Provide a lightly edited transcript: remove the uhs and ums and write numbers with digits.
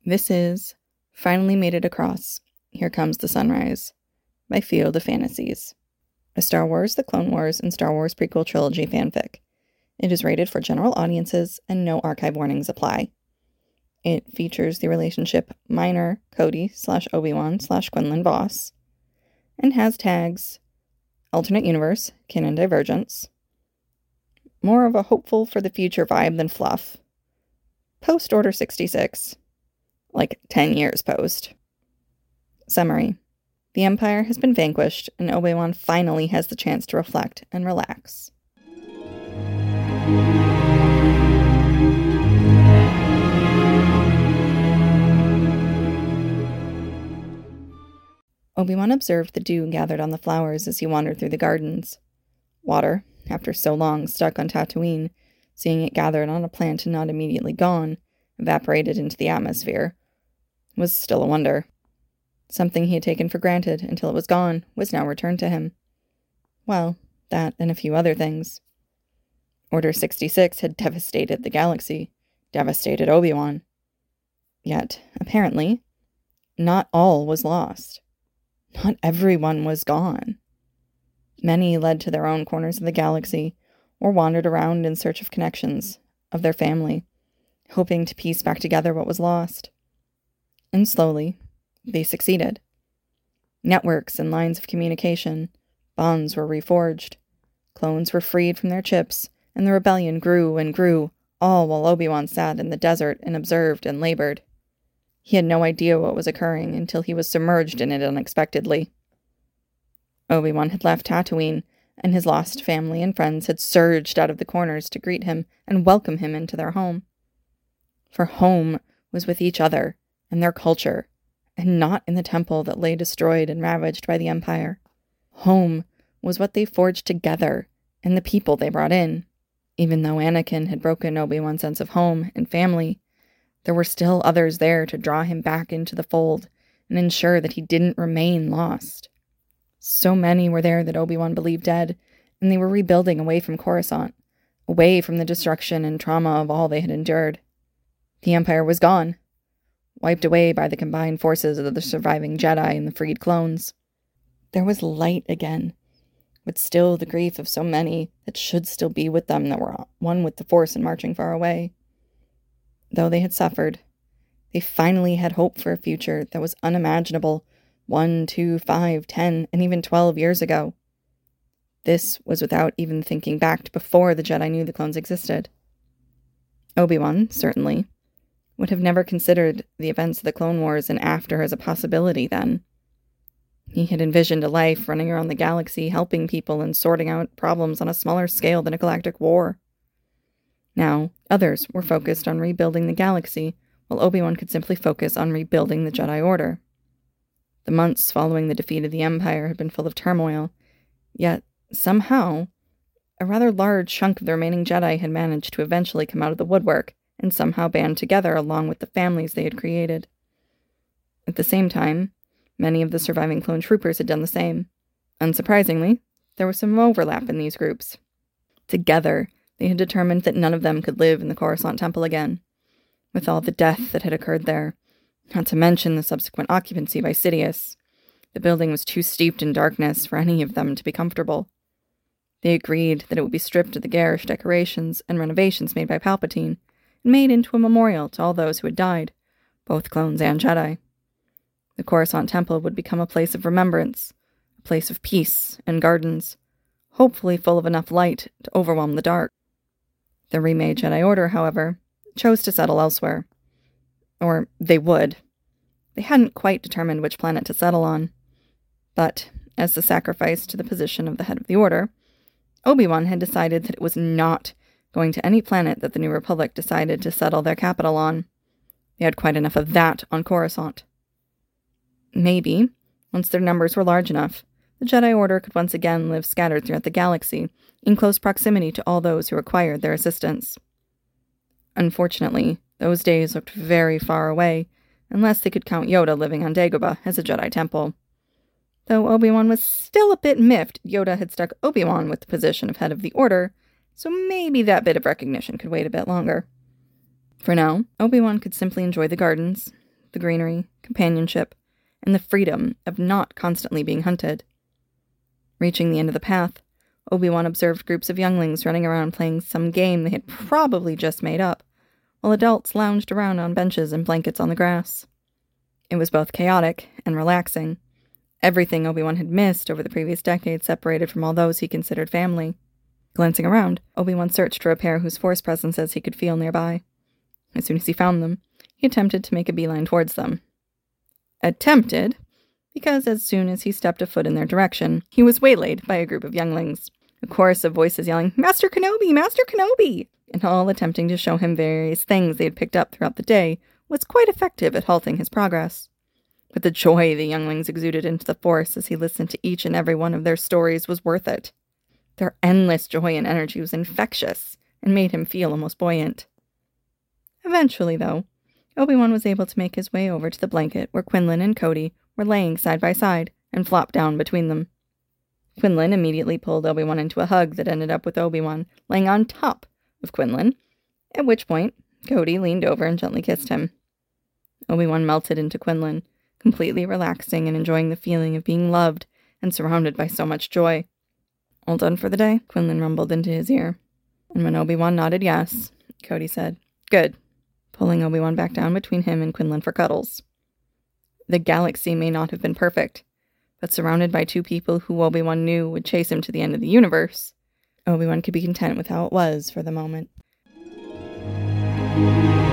This is Finally Made It Across. Here Comes the Sunrise by Field of Fantasies, a Star Wars, The Clone Wars, and Star Wars prequel trilogy fanfic. It is rated for general audiences and no archive warnings apply. It features the relationship Minor, Cody / Obi-Wan / Quinlan Vos, and has tags Alternate Universe, Canon Divergence, more of a hopeful for the future vibe than fluff, Post Order 66, like 10 years post. Summary. The Empire has been vanquished, and Obi-Wan finally has the chance to reflect and relax. Obi-Wan observed the dew gathered on the flowers as he wandered through the gardens. Water, after so long stuck on Tatooine, seeing it gathered on a plant and not immediately gone, evaporated into the atmosphere, was still a wonder. Something he had taken for granted until it was gone was now returned to him. Well, that and a few other things. Order 66 had devastated the galaxy, devastated Obi-Wan. Yet, apparently, not all was lost. Not everyone was gone. Many led to their own corners of the galaxy, or wandered around in search of connections, of their family, hoping to piece back together what was lost. And slowly, they succeeded. Networks and lines of communication, bonds were reforged, clones were freed from their chips, and the rebellion grew and grew, all while Obi-Wan sat in the desert and observed and labored. He had no idea what was occurring until he was submerged in it unexpectedly. Obi-Wan had left Tatooine, and his lost family and friends had surged out of the corners to greet him and welcome him into their home. For home was with each other and their culture, and not in the temple that lay destroyed and ravaged by the Empire. Home was what they forged together and the people they brought in. Even though Anakin had broken Obi-Wan's sense of home and family, there were still others there to draw him back into the fold and ensure that he didn't remain lost. So many were there that Obi-Wan believed dead, and they were rebuilding away from Coruscant, away from the destruction and trauma of all they had endured. The Empire was gone, wiped away by the combined forces of the surviving Jedi and the freed clones. There was light again, but still the grief of so many that should still be with them that were one with the Force and marching far away. Though they had suffered, they finally had hope for a future that was unimaginable 1, 2, 5, 10, and even 12 years ago. This was without even thinking back to before the Jedi knew the clones existed. Obi-Wan, certainly, would have never considered the events of the Clone Wars and after as a possibility then. He had envisioned a life running around the galaxy, helping people and sorting out problems on a smaller scale than a galactic war. Now, others were focused on rebuilding the galaxy, while Obi-Wan could simply focus on rebuilding the Jedi Order. The months following the defeat of the Empire had been full of turmoil, yet, somehow, a rather large chunk of the remaining Jedi had managed to eventually come out of the woodwork and somehow band together along with the families they had created. At the same time, many of the surviving clone troopers had done the same. Unsurprisingly, there was some overlap in these groups. Together, they had determined that none of them could live in the Coruscant Temple again, with all the death that had occurred there, not to mention the subsequent occupancy by Sidious. The building was too steeped in darkness for any of them to be comfortable. They agreed that it would be stripped of the garish decorations and renovations made by Palpatine, and made into a memorial to all those who had died, both clones and Jedi. The Coruscant Temple would become a place of remembrance, a place of peace and gardens, hopefully full of enough light to overwhelm the dark. The remade Jedi Order, however, chose to settle elsewhere. Or they would. They hadn't quite determined which planet to settle on. But, as the sacrifice to the position of the head of the Order, Obi-Wan had decided that it was not going to any planet that the New Republic decided to settle their capital on. They had quite enough of that on Coruscant. Maybe, once their numbers were large enough, the Jedi Order could once again live scattered throughout the galaxy, in close proximity to all those who required their assistance. Unfortunately, those days looked very far away, unless they could count Yoda living on Dagobah as a Jedi temple. Though Obi-Wan was still a bit miffed, Yoda had stuck Obi-Wan with the position of head of the Order, so maybe that bit of recognition could wait a bit longer. For now, Obi-Wan could simply enjoy the gardens, the greenery, companionship, and the freedom of not constantly being hunted. Reaching the end of the path, Obi-Wan observed groups of younglings running around playing some game they had probably just made up, while adults lounged around on benches and blankets on the grass. It was both chaotic and relaxing. Everything Obi-Wan had missed over the previous decade separated from all those he considered family. Glancing around, Obi-Wan searched for a pair whose force presences he could feel nearby. As soon as he found them, he attempted to make a beeline towards them. Attempted, because as soon as he stepped a foot in their direction, he was waylaid by a group of younglings. A chorus of voices yelling, "Master Kenobi! Master Kenobi!" and all attempting to show him various things they had picked up throughout the day was quite effective at halting his progress. But the joy the younglings exuded into the Force as he listened to each and every one of their stories was worth it. Their endless joy and energy was infectious and made him feel almost buoyant. Eventually, though, Obi-Wan was able to make his way over to the blanket where Quinlan and Cody were laying side by side and flopped down between them. Quinlan immediately pulled Obi-Wan into a hug that ended up with Obi-Wan laying on top of Quinlan, at which point Cody leaned over and gently kissed him. Obi-Wan melted into Quinlan, completely relaxing and enjoying the feeling of being loved and surrounded by so much joy. "All done for the day?" Quinlan rumbled into his ear. And when Obi-Wan nodded yes, Cody said, "Good," pulling Obi-Wan back down between him and Quinlan for cuddles. The galaxy may not have been perfect, but surrounded by two people who Obi-Wan knew would chase him to the end of the universe, Obi-Wan could be content with how it was for the moment.